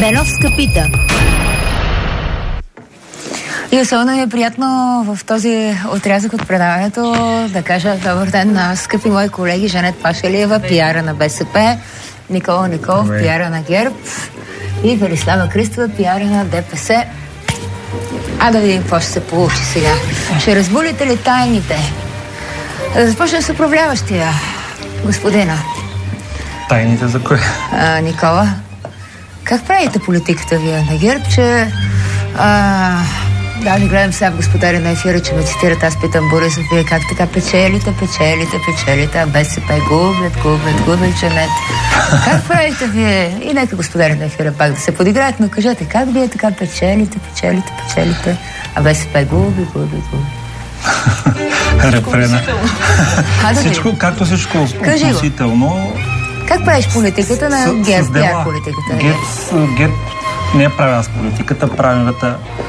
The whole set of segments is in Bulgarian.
Беновска пита. И особено ми е приятно в този отрязък от предаването да кажа добър ден на скъпи мои колеги Жанет Пашалиева, пиара на БСП, Никола Николов, пиара на ГЕРБ и Велислава Кристова, пиара на ДПС. А да видим какво ще се получи сега. Ще разбулите ли тайните? Да започнем с управляващия, господина. Тайните за кое? Никола, как правите политиката вие на ГЕРБ, че... Даже гледам сега в господаря на ефира, че ме цитират, аз питам Борисов, вие как така печелите, а БСП губят, Жанет. Как правите вие? И нека господаря на ефира пак да се подиграят, но кажете, как вие така печелите, а БСП губи. Рефрена. Всичко, както всичко относително. Как правиш политиката на ГЕРБ? Пиар политиката на ГЕРБ не правя с политиката, правят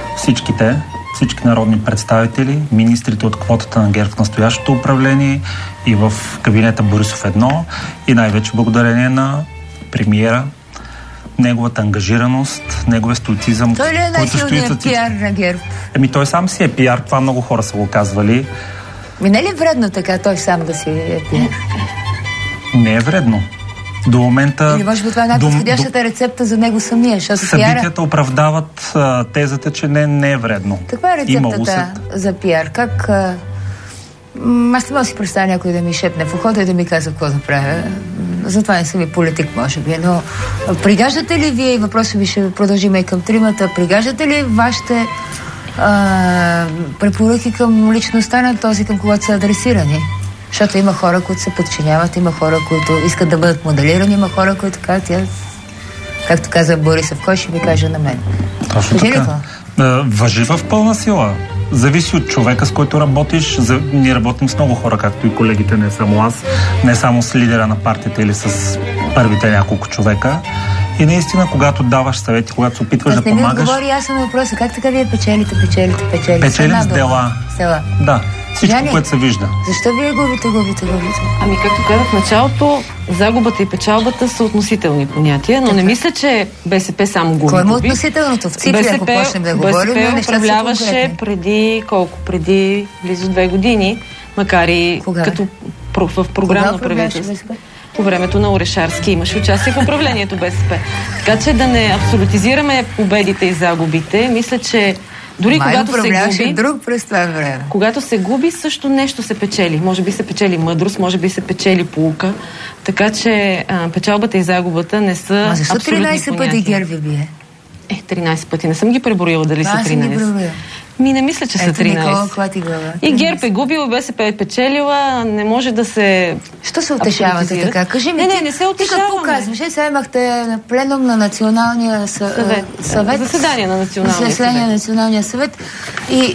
всички народни представители, министрите от квотата на ГЕРБ в настоящото управление и в кабинета Борисов 1 и най-вече благодарение на премиера, неговата ангажираност, неговия стоицизъм. Той ли е най-силният пиар на ГЕРБ? Той сам си е пиар, това много хора са го казвали. Не е ли вредно така той сам да си е пиар? Не е вредно. До момента... Или може би това е най-подходящата рецепта за него самия, защото събитията оправдават тезата, че не е вредно. Каква е рецептата за пиар? Как... Аз не мога да си представя някой да ми шепне в ухото и да ми казва какво да правя. Затова не съм и политик, може би. Но пригаждате ли вие, и въпросът ви ще продължим и към тримата, пригаждате ли вашите препоръки към личността на този, към когото са адресирани? Защото има хора, които се подчиняват, има хора, които искат да бъдат моделирани, има хора, които казват, както каза Борисов, кой ще ви каже на мен? Точно така. Важи в пълна сила. Зависи от човека, с който работиш. Ние работим с много хора, както и колегите, не само аз, не само с лидера на партията или с първите няколко човека. И наистина, когато даваш съвети, когато се опитваш да помагаш... Не ми отговори ясно на въпроса. Как така вие печелите? Печелим с дела. Да. Всичко, което се вижда. Защо вие губите? Ами, както казах в началото, загубата и печалбата са относителни понятия, но не мисля, че БСП само губи. Кое е относителното? В цифри, ако почнем да говорим, БСП управляваше преди близо 2 години, макар и като в програмно правителство. По времето на Орешарски имаше участие в управлението БСП. Така че да не абсолютизираме победите и загубите, мисля, че дори когато се губи, друг през това време. Когато се губи, също нещо се печели. Може би се печели мъдрост, може би се печели поука. Така че печалбата и загубата не са абсолютни понятия. Защо 13 пъти ГЕРБ ви бие? 13 пъти. Не съм ги преброила дали са 13. Не мисля, че са 13. И ГЕРБ е губила, БСП е печелила, не може да се... Що се утешавате така? Кажи ми, не се утешаваме. Ти какво казваш? Сега имахте на пленум на Националния съвет. Заседание на Националния съвет. И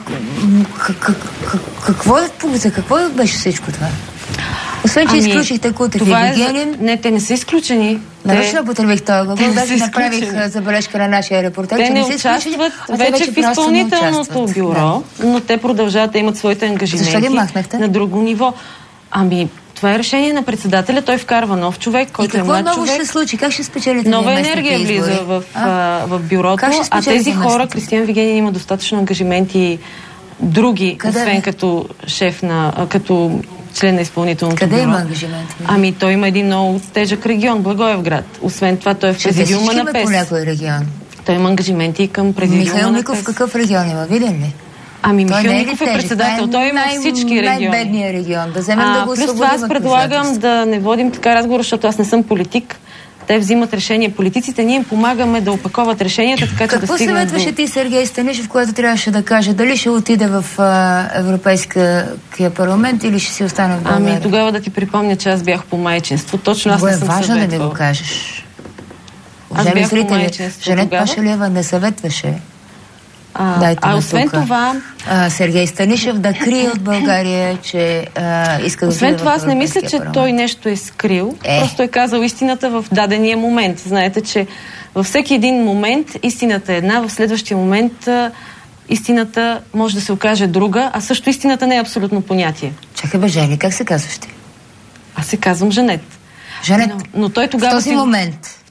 какво беше всичко това? Освен, че изключихте Кутев и Вигенин... Не, те не са изключени. Нарочно потребих това. Даже направих забележка на нашия репортер, че не се участват вече в изпълнителното бюро, но те продължават да имат своите ангажименти. Защо ги махнахте? На друго ниво. Това е решение на председателя. Той вкарва нов човек, който е млад човек. И какво ново ще се случи? Как ще спечелите нова енергия влиза в бюрото, а тези хора, Кристиан Вигенин има достатъчно ангажименти други, освен като шеф като член на изпълнителното бюро. Къде има ангажименти? Той има един много тежък регион, Благоевград. Освен това, той е в президиума на ПЕС. По някой регион. Той има ангажименти към президиума на ПЕС. Михаил Миков какъв регион има? Виден ли? Михаил Миков е председател. Той има всички региони. Най-бедният регион. Да вземем да го плюс това аз предлагам да не водим така разговор, защото аз не съм политик. Те взимат решения. Политиците, ние им помагаме да опаковат решенията, така че да стигнат до... Какво съветваше ти, Сергей Станишев, което трябваше да каже? Дали ще отиде в Европейския парламент или ще си остане в България? Тогава да ти припомня, че аз бях по майчинство. Точно аз не съм съветвал. Важно да ми го кажеш. Аз бях по майчинство. Жанет Пашалиева не съветваше. Освен това... Сергей Станишев да крие от България, че иска да... Освен това, аз не мисля, че той нещо е скрил. Просто е казал истината в дадения момент. Знаете, че във всеки един момент истината е една, в следващия момент истината може да се окаже друга, а също истината не е абсолютно понятие. Чакай бе, Жени, как се казваш ти? Аз се казвам Жанет. Жанет, но той тогава в този момент...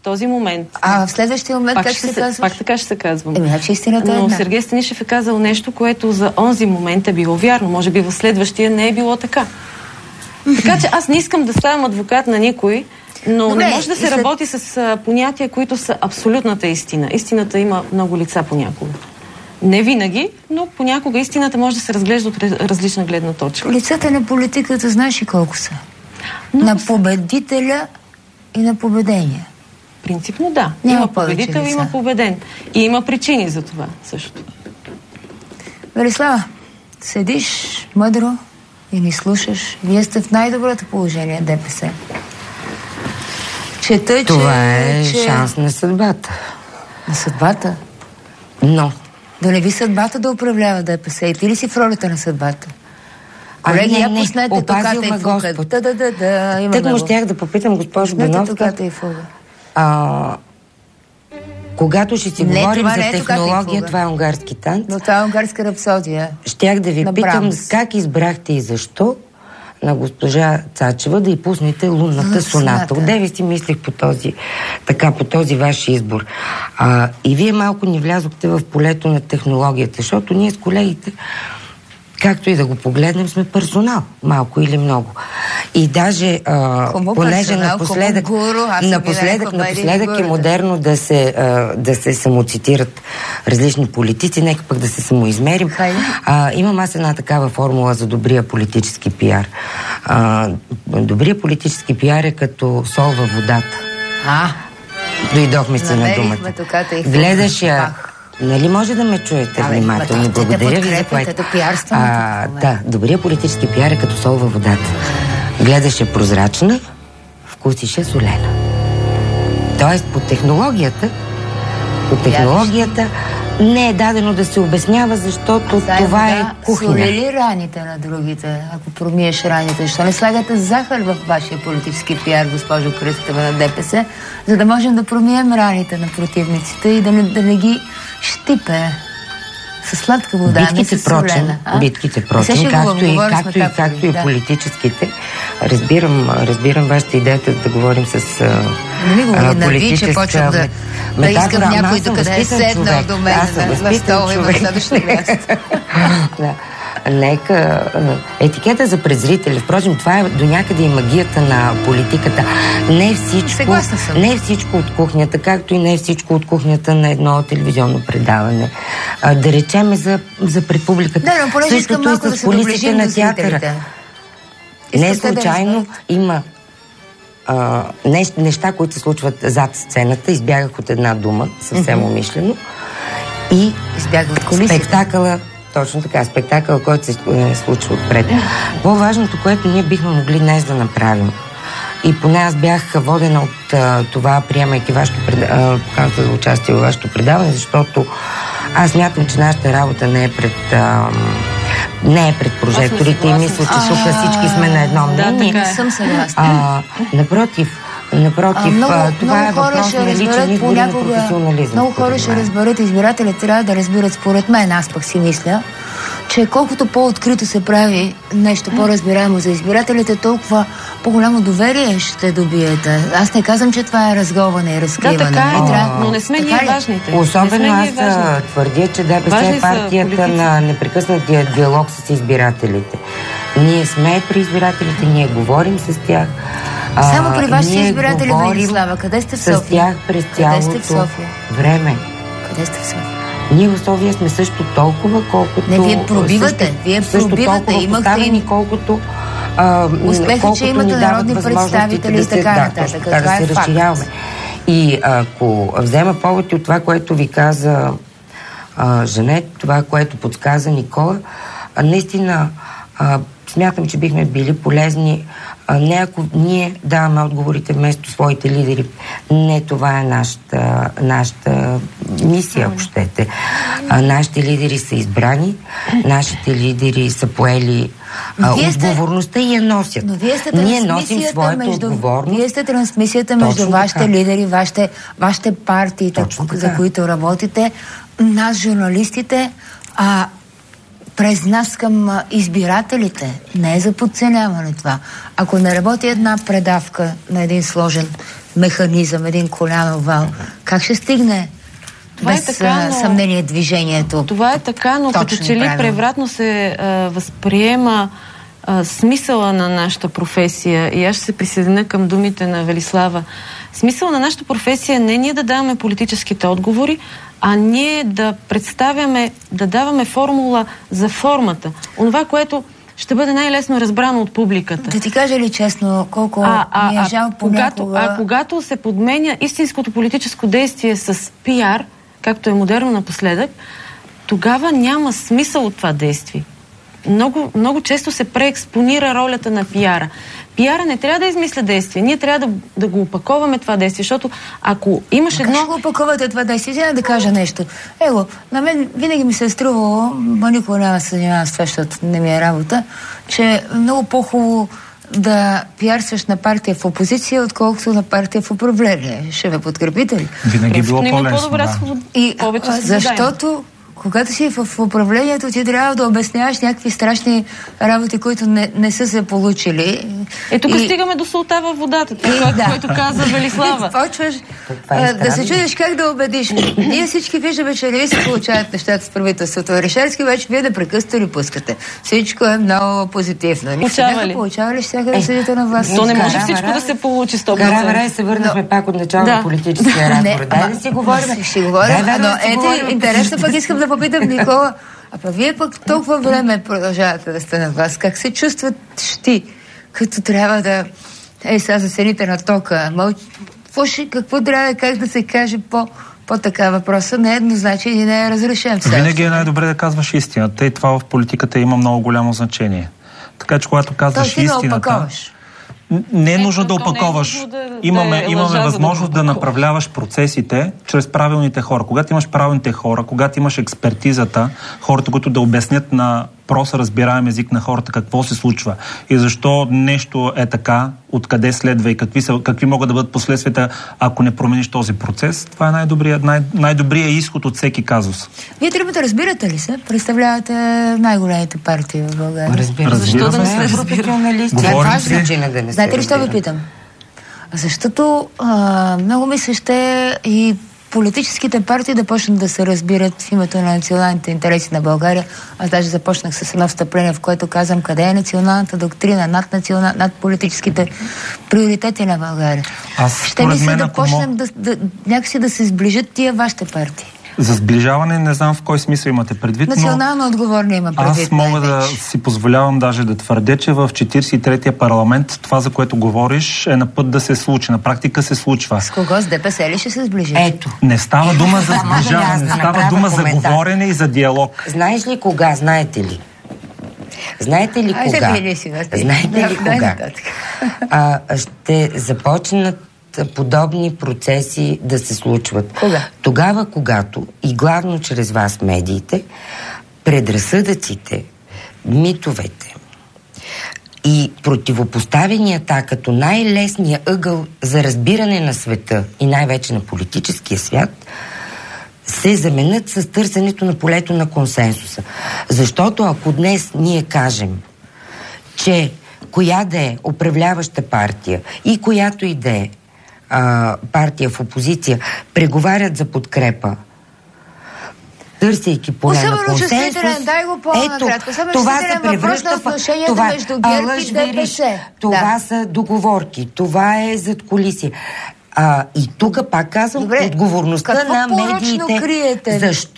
в този момент. А в следващия момент как ще се казваш? Пак така ще се казвам. Значи истината е Но една. Сергей Станишев е казал нещо, което за онзи момент е било вярно. Може би в следващия не е било така. Така че аз не искам да ставам адвокат на никой, но добре, не може да се работи с понятия, които са абсолютната истина. Истината има много лица понякога. Не винаги, но понякога истината може да се разглежда от различна гледна точка. Лицата на политиката знаеш и колко са? На победителя и на победения. Принципно да. Няма има победител, има победен. И има причини за това също. Велислава, седиш мъдро и ни слушаш. Вие сте в най-доброто положение, ДПС. Чета, това е шанс на съдбата. На съдбата? Но. Да не би съдбата да управлява ДПС? И ти ли си в ролята на съдбата? Колеги, я пуснете токата и фуга. Тък му щях да попитам госпожо Бановка. Когато ще си говорим за технология, това е унгарски танц. Но това е унгарска рапсодия. Щях да ви питам как избрахте и защо на госпожа Цачева да й пуснете лунната соната. Одеве си мислех по този ваш избор. И вие малко ни влязохте в полето на технологията, защото ние с колегите, както и да го погледнем, сме персонал, малко или много. И даже, понеже напоследък е модерно да се самоцитират различни политици, нека пък да се самоизмерим. Имам аз една такава формула за добрия политически пиар. Добрия политически пиар е като сол във водата. Дойдохме си на думата. Гледаш я. Нали може да ме чуете внимателно? Благодаря ви за което. Да, добрия политически пиар е като сол във водата. Гледаше прозрачна, вкусише солена. Тоест по технологията не е дадено да се обяснява, защото това е кухня. Соли ли раните на другите, ако промиеш раните? Защо не слагате захар в вашия политически пиар, госпожо Кръстева, на ДПС, за да можем да промием раните на противниците и да не ги щипе със сладка вода, не със солена. Битките прочим, както и политическите. Разбирам вашата идеята да говорим с политическа да искам някой докъде е седнал до мен на стола и в следващото място. Нека етикета за презрители. Впрочем, това е до някъде и магията на политиката. Не всичко от кухнята, както и не всичко от кухнята на едно телевизионно предаване. Да речеме за предпубликата. Но понеже искам малко да се доближим до зрителите. Не случайно има неща, които се случват зад сцената. Избягах от една дума, съвсем умишлено. И спектакъла, точно така, спектакъл, който се случва отпред. По-важното, което ние бихме могли днес да направим, и поне аз бях водена от това, приемайки поканата за участие във вашето предаване, защото аз смятам, че нашата работа не е пред прожекторите и мисля, че тук всички сме на едно мнение. Не съм съгласна. Напротив, това е въпрос на личен избор на професионализъм. Много хора ще разберат, избирателите трябва да разберат, според мен, аз пък си мисля, че колкото по-открито се прави нещо по-разбираемо за избирателите, толкова по-голямо доверие ще добиете. Аз не казвам, че това е разговане и разкриване. Да, така е, но не сме ние важните. Особено аз твърдя, че ДПС е партията на непрекъснатия диалог с избирателите. Ние сме при избирателите, ние говорим с тях. Само при вашите избиратели, Велислава, къде сте в София? С тях през цялото време. Къде сте в София? Ние в София сме също толкова, колкото... Не, вие пробивате. Също толкова поставени, колкото успеха, че имате народни представители и така нататък. Да се разширяваме. И ако взема повод от това, което ви каза Жанет, това, което подсказа Никола, наистина смятам, че бихме били полезни. Не ако ние даваме отговорите вместо своите лидери. Не, това е нашата мисия, ако щете. Нашите лидери са избрани, нашите лидери са поели отговорността и я носят. Ние носим своята отговорност. Вие сте трансмисията между вашите лидери, вашите партии, за които работите, нас, журналистите, през нас към избирателите. Не е за подценяване това. Ако не работи една предавка на един сложен механизъм, един колянов вал. Как ще стигне без съмнение движението? Това е така, но като че ли превратно се възприема смисъла на нашата професия, и аз ще се присъединя към думите на Велислава. Смисъла на нашата професия не е ние да даваме политическите отговори, а ние да представяме, да даваме формула за формата. Онова, което ще бъде най-лесно разбрано от публиката. Да ти кажа ли честно, колко ми е жал понякога... Когато се подменя истинското политическо действие с пиар, както е модерно напоследък, тогава няма смисъл от това действие. Много, много често се преекспонира ролята на пиара. Пиара не трябва да измисля действие. Ние трябва да го опаковаме това действие, защото ако имаш едно... Как ще го опаковате това действие? Сега да кажа нещо. Его, на мен винаги ми се е струвало, никога няма да се занимавам с това, защото не ми е работа, че е много по-хубаво да пиарстваш на партия в опозиция, отколкото на партия в управление. Ще ме подкрепите ли? Винаги било по-лесно, да. И защото когато си в управлението, ти трябва да обясняваш някакви страшни работи, които не са се получили. Тук стигаме до солта във водата, което каза Велислава. Почваш да се чудиш как да убедиш. Ние всички виждаме, че не ви се получават нещата с правителството. Решерски вече вие да прекъсто ли пускате. Всичко е много позитивно. Получава ли всяка да седите на власт? То не може всичко да се получи 100%. Кара се върнахме пак от начало на политическия разговор. Дай да си говорим. Ще говорим. Но интересно пък искам да попитам Никола, вие пък толкова време продължавате да сте на власт. Как се чувстват ти, като трябва да... сега за цените на тока. Какво трябва, как да се каже по така въпроса? Не е еднозначен и не е разрешен. Винаги е най-добре да казваш истината и това в политиката има много голямо значение. Така че когато казваш истината... Не е нужно да опаковаш. Имаме възможност да направляваш процесите чрез правилните хора. Когато имаш правилните хора, когато имаш експертизата, хората, които да обяснят на прост разбираем език на хората какво се случва и защо нещо е така, откъде следва и какви могат да бъдат последствията, ако не промениш този процес, това е най-добрият изход от всеки казус. Вие трябва да разбирате ли се? Представлявате най-големите партии в България. Разбираме. Защо да не сте професионалисти? Знаете ли, що ви питам? Защото много ми се ще и политическите партии да почнат да се разбират в името на националните интереси на България. Аз даже започнах с едно встъпление, в което казвам къде е националната доктрина над политическите приоритети на България. Ще ми се да почнем някакси да се сближат тия вашите партии. За сближаване не знам в кой смисъл имате предвид, национално отговорно има предвид. Аз мога да си позволявам даже да твърдя, че в 43-я парламент това, за което говориш, е на път да се случи. На практика се случва. С кого? С ДПС ли ще се сближи? Ето. Не става дума за сближаване, не става дума за говорене и за диалог. Знаеш ли кога? Знаете ли? Знаете ли кога? Знаете ли кога? Ще започнат подобни процеси да се случват. Кога? Тогава, когато и главно чрез вас, медиите, предразсъдъците, митовете и противопоставенията като най-лесния ъгъл за разбиране на света и най-вече на политическия свят се заменят с търсенето на полето на консенсуса. Защото ако днес ние кажем, че коя да е управляваща партия и която и да е партия в опозиция преговарят за подкрепа, търсейки поле на консенсус, това се превръща в това са договорки, това е задкулисие. И тук пак казвам, отговорността на медиите.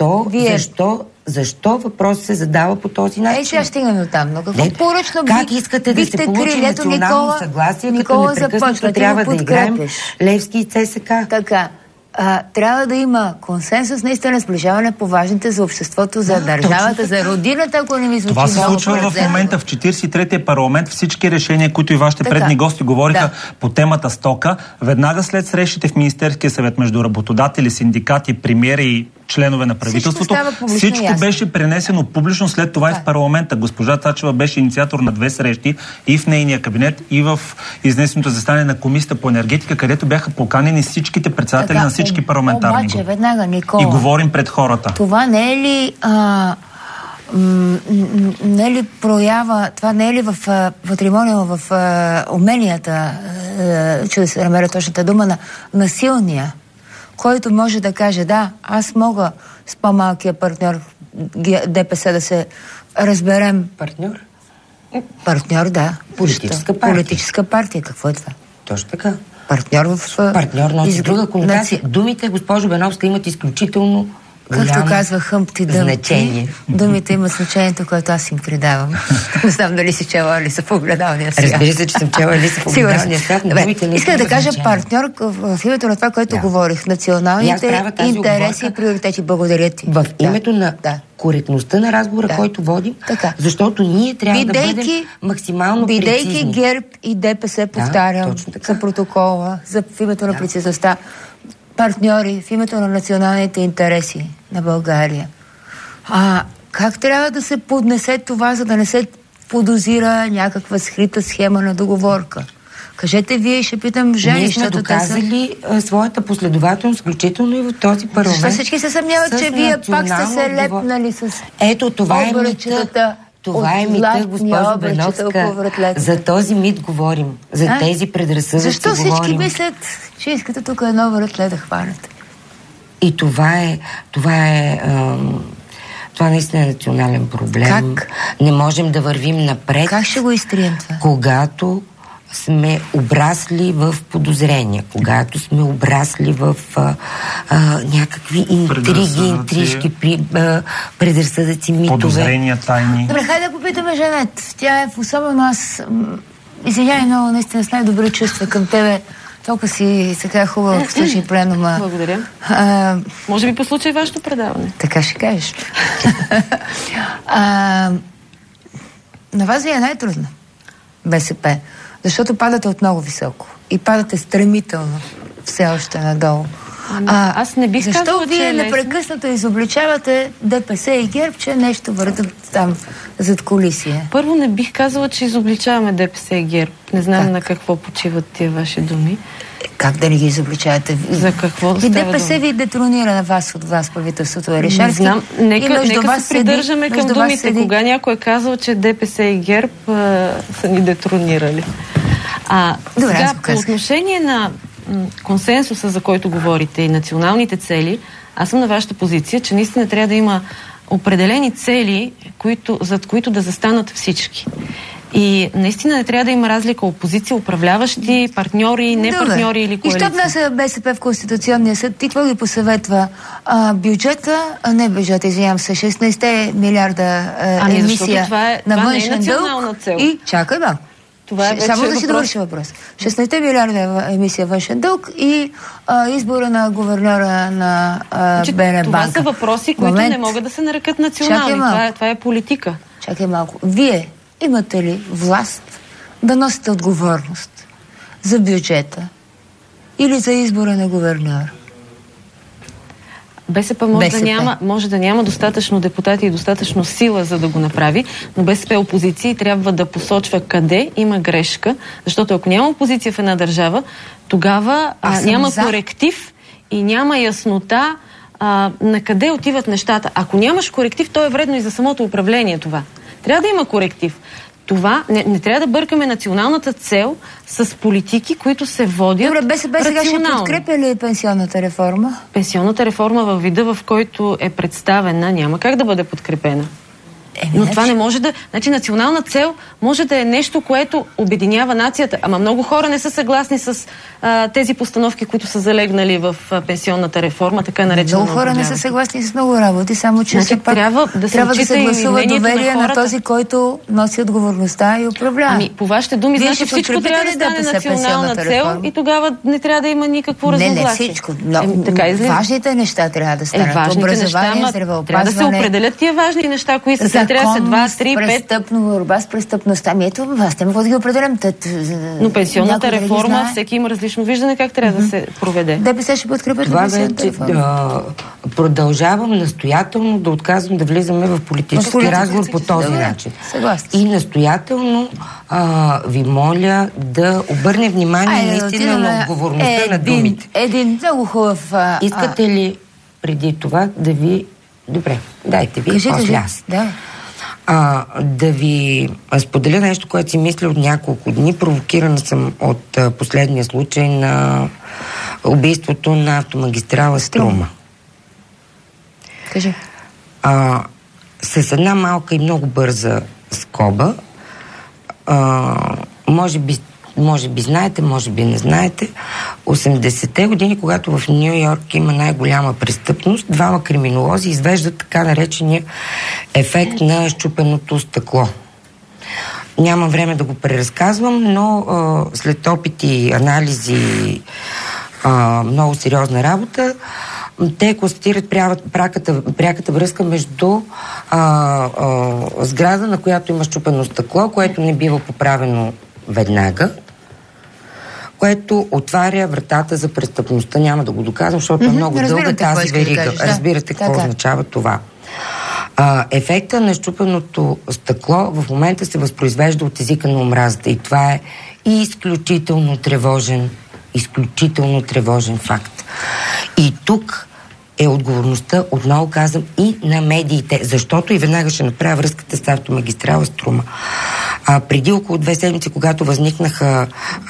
Защо въпрос се задава по този начин? Сега стигнем до там. Но какво поръчно как искате да се получи национално съгласие, като непрекъснато трябва да играем Левски и ЦСК? Така. Трябва да има консенсус, наистина сближаване по важните за обществото, за държавата, за родината, ако не ми звучи. Това се случва в момента в 43-я парламент. Всички решения, които и вашите предни гости говориха по темата стока, веднага след срещите в Министерския съвет между работодатели, синдикати, премиери и членове на правителството, всичко беше пренесено публично, след това и в парламента. Госпожа Цачева беше инициатор на 2 срещи и в нейния кабинет, и в изнесеното застане на Комисията по енергетика, където бяха поканени всичките председатели на всички парламентарни групи. Веднага, Никола, и говорим пред хората. Това не е ли не е ли проява, това не е ли в патримониума, в уменията да се намеря точната дума, на насилния, който може да каже, да, аз мога с по-малкия партньор ДПС да се разберем. Партньор? Партньор, да. Политическа партия. Какво е това? Точно така. Партньор носи друга конотация. Думите, госпожо Беновска, имат изключително както казва Хъмпти значение. Думите имат значението, което аз им придавам. Не знам дали си чела Алиса в огледалния свят. Разбира се, че съм чела Алиса в огледалния свят. Исках да кажа партньор в името на това, което говорих. Националните интереси и приоритети. Благодаря ти. В името на коректността на разговора, който водим, защото ние трябва да бъдем максимално прецизни. Бидейки ГЕРБ и ДПС, повтарям, за протокола, в името на прецизността, партньори в името на националните интереси на България. Как трябва да се поднесе това, за да не се подозира някаква скрита схема на договорка? Кажете вие, ще питам жени. Ние сме доказали своята последователност, включително и в този парламент. Защо всички се съмняват, че вие пак сте се лепнали с ето, това е митът. Това е мита, госпожо Беновска. За този мит говорим. За тези предразсъдъци защо говорим. Защо всички мислят, че искате тук едно вратле да хванете? И това наистина е национален проблем. Как? Не можем да вървим напред. Как ще го изтрием това? Когато сме обрасли в подозрения, когато сме обрасли в някакви интрижки, предразсъдъци, митове. Подозрения, тайни. Добре, хайде да попитаме Жанет. Тя е особено аз. Извинявай много, наистина с най-добри чувства към тебе. Толкова си така хубаво слушай пленума. Благодаря. Може би по случай вашето предаване. Така ще кажеш. На вас ви е най-трудно. БСП. Защото падате от много високо. И падате стремително все още надолу. Аз не бих казала, защо вие непрекъснато изобличавате ДПС и ГЕРБ, че нещо въртат там зад колисие? Първо, не бих казала, че изобличаваме ДПС и ГЕРБ. Не знам на какво почиват тия ваши думи. Как да не ги изобличавате? За какво да и ДПС ви детронира на вас от вас правителството Орешарски. Не знам. Нека се придържаме към думите. Кога някой е казал, че ДПС и ГЕРБ са ни детронирали. Добре, сега, по отношение на консенсуса, за който говорите, и националните цели, аз съм на вашата позиция, че наистина трябва да има определени цели, зад които да застанат всички. И наистина не трябва да има разлика опозиция, управляващи, партньори, не партньори или коалиции. И що внася БСП в Конституционния съд? Ти какво ги посъветва? Извинявам се, 16 милиарда емисия на външен дълг. И чакай малко. Само да си довърши въпрос. 16 милиарда емисия външен дълг и избора на гуверньора на БНБ. Това са въпроси, които не могат да се нарекат национални. Това е политика. Чакай малко. Вие имате ли власт да носите отговорност за бюджета или за избора на гуверньор? БСП може да няма достатъчно депутати и достатъчно сила, за да го направи, но БСП опозиция и трябва да посочва къде има грешка, защото ако няма опозиция в една държава, тогава няма коректив и няма яснота на къде отиват нещата. Ако нямаш коректив, то е вредно и за самото управление това. Трябва да има коректив. Това не трябва да бъркаме националната цел с политики, които се водят рационално. Добре, БСП сега ще подкрепя ли пенсионната реформа? Пенсионната реформа във вида, в който е представена, няма как да бъде подкрепена. Но това не може да... Значи национална цел може да е нещо, което обединява нацията. Ама много хора не са съгласни с тези постановки, които са залегнали в пенсионната реформа, така наречена. Много хора не са съгласни с много работи, само че трябва да се гласува доверие на този, който носи отговорността и управлява. По вашите думи, значи всичко трябва да стане национална цел и тогава не трябва да има никакво разногласие. Не всичко. Важните неща трябва да станат. Образование, здравеопазване. Трябва да се определят тия важни неща, кои са. Трябва да са 2, 3, 5. Престъпно борба с престъпността. Ето, аз не мога да ги определям. Но пенсионната реформа, всеки има различно виждане как трябва да се проведе. ДПС ще подкрепят пенсионната реформа. Продължавам настоятелно да отказвам да влизаме в политически разговор по този начин. И настоятелно ви моля да обърне внимание наистина на отговорността на думите. Един много хубав... Искате ли преди това да ви... Добре, дайте ви после аз. Да ви споделя нещо, което си мисля от няколко дни. Провокирана съм от последния случай на убийството на автомагистрала Струма. Кажи. С една малка и много бърза скоба, може би знаете, може би не знаете, 80-те години, когато в Ню-Йорк има най-голяма престъпност, двама криминолози извеждат така наречения ефект на счупеното стъкло. Нямам време да го преразказвам, но след опити, анализи, много сериозна работа, те констатират пряката връзка между сграда, на която има счупено стъкло, което не бива поправено веднага, което отваря вратата за престъпността. Няма да го доказвам, защото е много дълга тази верига. Разбирате какво означава това. Ефекта на счупеното стъкло в момента се възпроизвежда от езика на омразата и това е изключително тревожен факт. И тук е отговорността, отново казвам, и на медиите, защото и веднага ще направя връзката с автомагистрала Струма. Преди около 2 седмици, когато възникнаха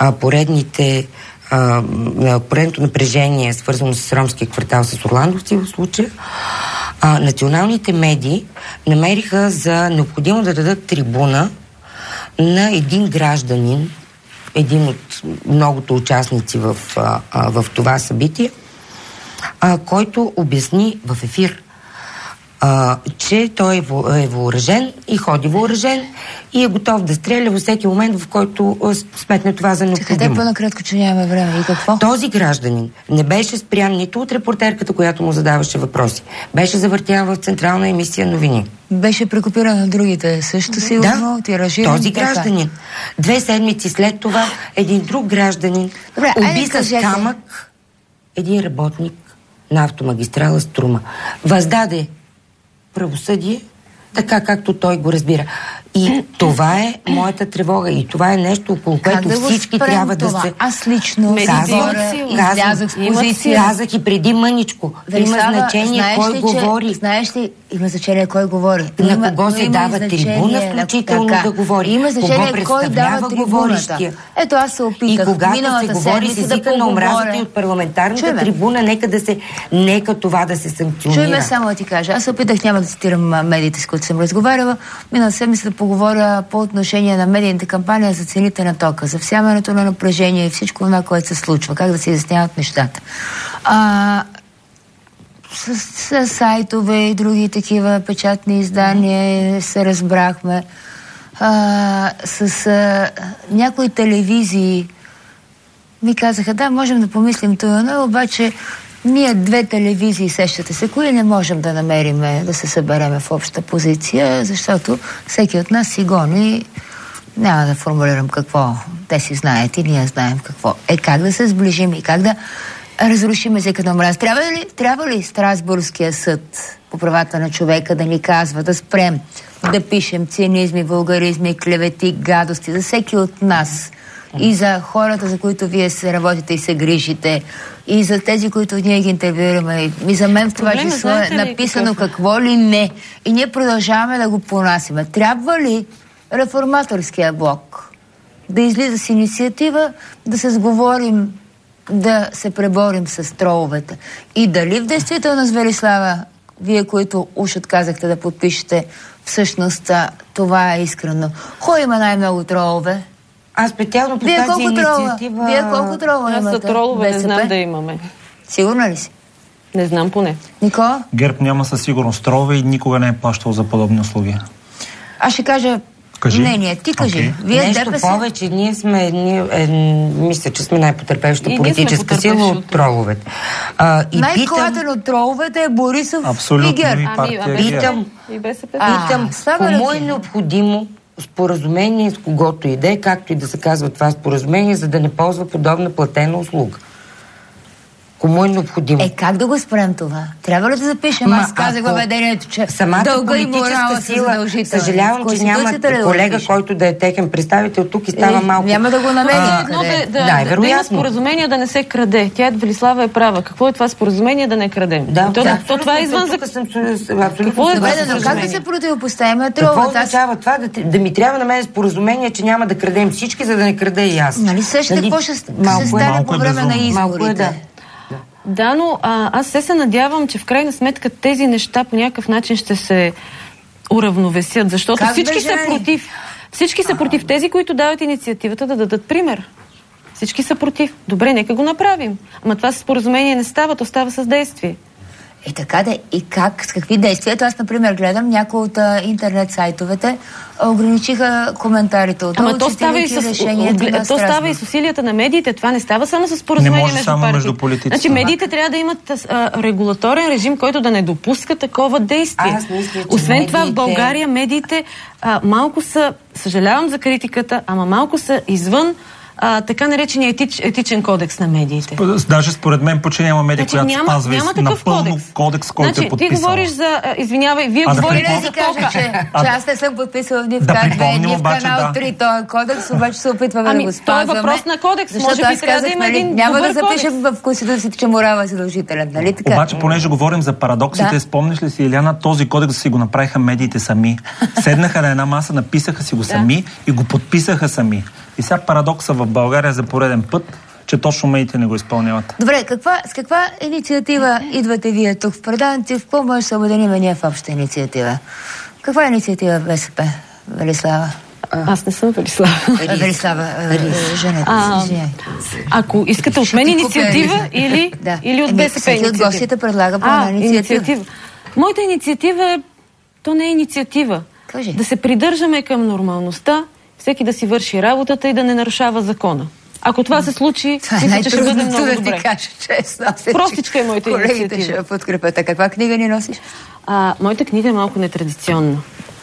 поредното напрежение, свързано с ромския квартал, с орландовци в случая, националните медии намериха за необходимо да дадат трибуна на един гражданин, един от многото участници в това събитие, който обясни в ефир, че той е въоръжен и ходи въоръжен и е готов да стреля във всеки момент, в който сметне това за необходимо. Чакайте по-накратко, че нямаме време. И какво? Този гражданин не беше спрян нито от репортерката, която му задаваше въпроси. Беше завъртян в централна емисия новини. Беше прекопиран на другите също сигурно. Да, този гражданин. 2 седмици след това един друг гражданин уби с камък един работник на автомагистрала Струма. Въздаде правосъдие, така както той го разбира. И това е моята тревога. И това е нещо, около което всички трябва да се... Аз лично излязах с позиция. Казах и преди мъничко. Има значение кой говори. Знаеш ли, има значение кой говори. На кого се дава трибуна, включително да говори. Има значение кой дава трибуната. Ето, аз се опитах. И когато се говори с езика на омразата и от парламентарната трибуна, нека това да се санкционира. Чуй ме само да ти кажа. Аз се опитах, няма да цитирам медиите, с които съм разговаряла, минал седмица да поговоря по отношение на медийната кампания за цените на тока, за всяването на напрежение и всичко това, което се случва, как да се изясняват нещата. С сайтове и други такива печатни издания се разбрахме. С някои телевизии ми казаха, да, можем да помислим това, но обаче ние 2 телевизии, сещате се, кои не можем да намериме, да се събереме в обща позиция, защото всеки от нас си гони, няма да формулирам какво, те си знаят и ние знаем какво. Как да се сближим и как да разрушим езика на омраза. Трябва ли Страсбургския съд по правата на човека да ни казва да спрем да пишем цинизми, вулгаризми, клевети, гадости за всеки от нас и за хората, за които вие се работите и се грижите, и за тези, които ние ги интервюираме, и за мен в това число е написано какво ли не. И ние продължаваме да го понасиме. Трябва ли реформаторския блок да излиза с инициатива, да се сговорим, да се преборим с троловете? И дали в действителност, Велислава, вие, които уж отказахте да подпишете, всъщност това е искрено? Кой има най-много тролове? Аз специално по тази инициатива... Вие колко тролове имате? Аз за тролове не знам да имаме. Сигурна ли си? Не знам поне. Никола? ГЕРБ няма със сигурност тролове и никога не е плащал за подобни услуги. Аз ще кажа мнение. Ти кажи. Okay. Вие нещо ДПС... повече. Ние сме... мисля, че сме най-потърпевща политическа сила от троловете. Най-колатен от троловете е Борисов и ГЕРБ. Питам, кому е необходимо споразумение с когото иде, както и да се казва това споразумение, за да не ползва подобна платена услуга? му е необходимо. Как да го спрем това? Трябва ли да запишем? Аз казах въведението, че дълга и морала са задължителни. Съжалявам, че няма колега, който да е техен представител. Тук и става малко... Няма да го намери. Да, има споразумение да не се краде. Тя Велислава е права. Какво е това споразумение да не крадем? Това е извън закон. Какво е това? Как да се противопоставим? Какво означава това? Да ми трябва на мен споразумение, че няма да крадем всички, за да не крада и аз. Нали също какво ще стане по време на изборите? Да, но аз се надявам, че в крайна сметка тези неща по някакъв начин ще се уравновесят, защото всички са против. Всички са против. Тези, които дават инициативата, да дадат пример. Всички са против. Добре, нека го направим. Ама това споразумение не става, то става с действие. Така да, и как, с какви действия? Аз, например, гледам някои от интернет сайтовете ограничиха коментарите от то става и с усилията на медиите. Това не става само с споразумение между партиите. Значи медиите трябва да имат регулаторен режим, който да не допуска такова действие. Освен това, в България медиите малко са, съжалявам за критиката, ама малко са извън така наречения етичен кодекс на медиите. Даже според мен почти няма медия, която спазва напълно кодекс, който е подписал. Ти говориш за... Извинявай, вие говорите за тока. Че аз не съм подписала ни в канал 3 този кодекс, обаче се опитваме да го спазваме. Това е въпрос на кодекс. Може би трябва да има един няма да запишем в Конституцията, че морала е задължителен. Нали така? Обаче, понеже говорим за парадоксите, спомниш ли си, Иляна, този кодекс си го направиха медиите сами. Седнаха на една маса, написаха си го сами и го подписаха сами. И сега парадокса в България за пореден път, че точно медиите не го изпълняват. Добре, с каква инициатива идвате вие тук в предаването? В какво може да се обединим ние в обща инициатива? Каква е инициатива в БСП, Велислава? Аз не съм Велислава. Велислава, Женет, извиняй. Ако искате от мен инициатива или от БСП инициатива? От гостите предлага по инициатива. Моята инициатива то не е инициатива. Кажи. Да се придържаме към нормалността, всеки да си върши работата и да не нарушава закона. Ако това се случи, мисля, че ще бъде много добре. Да ти кажа честно. Простичка е моята инициатива. Колегите ще подкрепят. А каква книга ни носиш? Моята книга е малко нетрадиционна.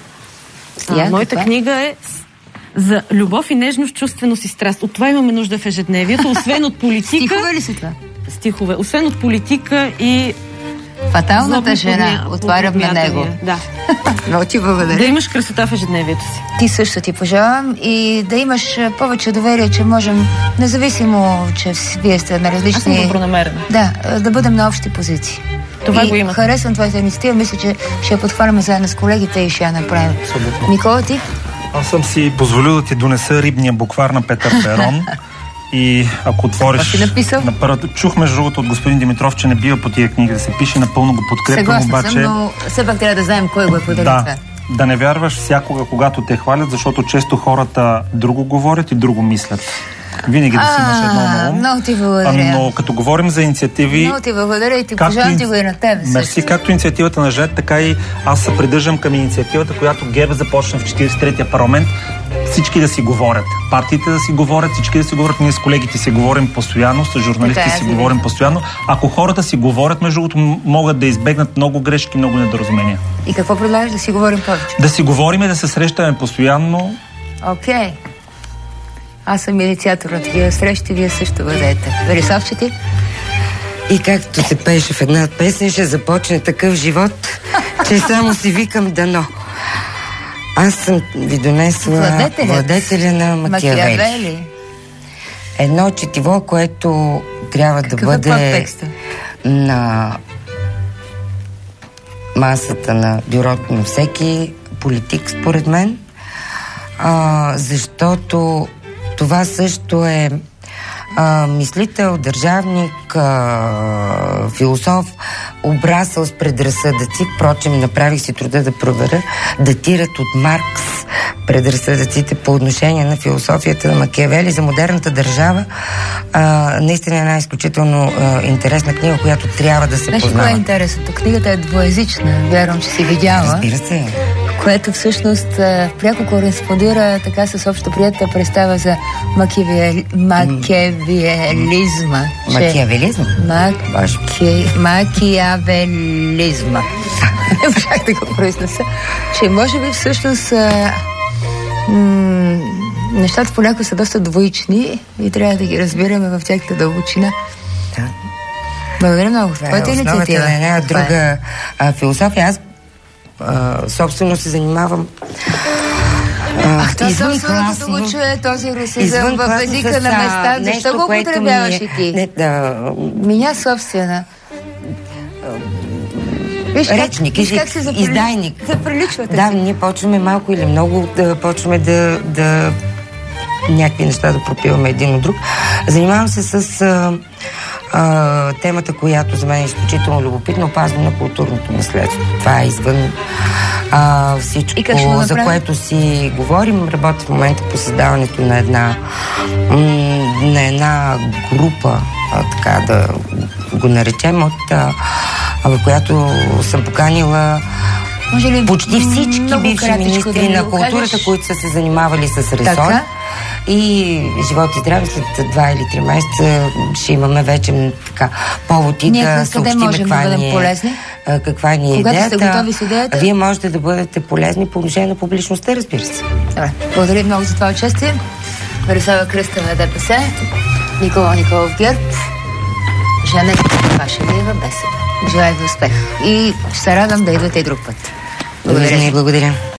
Моята книга е за любов и нежност, чувственост и страст. От това имаме нужда в ежедневието, освен от политика... Стихове ли си това? Стихове. Освен от политика и... Фаталната жена. Отварям на него. Да. Много ти благодаря. Да имаш красота в ежедневието си. Ти също ти пожелавам и да имаш повече доверие, че можем, независимо, че вие сте на различни... Аз съм добронамерена. Да бъдем на общи позиции. Това го има. Харесвам твоята инициатива. Мисля, че ще я подхвърляме заедно с колегите и ще я направим. Абсолютно. Никола, ти? Аз съм си позволил да ти донеса рибния буквар на Петър Перон. И ако отвориш на първата... Чух между другото от господин Димитров, че не бива по тия книги да се пише, напълно го подкрепям, обаче... Съгласна съм, но все пак трябва да знаем кой го е подарил това. Да не вярваш всякога, когато те хвалят, защото често хората друго говорят и друго мислят. Винаги да си имаш едно на ум. Много ти благодаря. Но като говорим за инициативи... Много ти благодаря и ти пожелавам ти го и на тебе. Мерси, както инициативата на Жет, така и аз се придържам към инициативата, която ГЕРБ започна в 43-я парламент. Всички да си говорят. Партиите да си говорят, всички да си говорят. Ние с колегите си говорим постоянно, с журналисти си говорим постоянно. Ако хората си говорят, между другото, могат да избегнат много грешки, много недоразумения. И какво предлагаш? Да си говорим повече? Да си говорим и да се срещаме постоянно. Окей. Аз съм инициатор на такива срещи, вие също бъдете. Велиславче ти? И както се пееше в една песен, ще започне такъв живот, че само си викам дано. Аз съм ви донесла Владетеля на Макиавели. Едно четиво, което трябва да бъде на масата на бюрото на всеки политик, според мен. Защото това също е мислител, държавник, философ, обрасъл с предразсъдъци. Впрочем, направих си труда да проверя. Датират от Маркс предразсъдъците по отношение на философията на Макиавели за модерната държава. Наистина е една изключително интересна книга, която трябва да се познава. Знаеш, кое е интересното? Книгата е двоезична. Вярвам, че си видяла. Разбира се. Което всъщност пряко кореспондира така с общо приятата представа за макиавелизма. Макиавелизма? Макиавелизма. Не можах да го произнеса. Че може би всъщност нещата понякога са доста двоични и трябва да ги разбираме в тяхната дълбочина. Да. Благодаря много. Твоята инициатива на една друга философия. Аз собствено се занимавам извън класно, като го чуе този русизъм в езика на места. Защо го употребяваш и ти? Меня собствена. Речник, издайник. Заприличвате да, ние почваме малко или много почваме да някакви неща да пропиваме един от друг. Занимавам се с темата, която за мен е изключително любопитна, опазване на културното наследство. Това е извън всичко, за което си говорим. Работя в момента по създаването на една група, така да го наречем, в която съм поканила почти всички бивши министри на културата, които са се занимавали с ресор. Така? И живот и здраве, след 2 или 3 месеца ще имаме вече повод и да съобщим каква ни е идеята. Сте готови с идеята? Вие можете да бъдете полезни по отношение на публичността, разбира се. Добре. Благодаря много за това участие. Мирослава Кръстева, ДПС, Никола Николов, ГЕРБ, Жанет Пашелиева, БСП. Желая ви успех. И ще се радвам да идвате и друг път. Благодаря.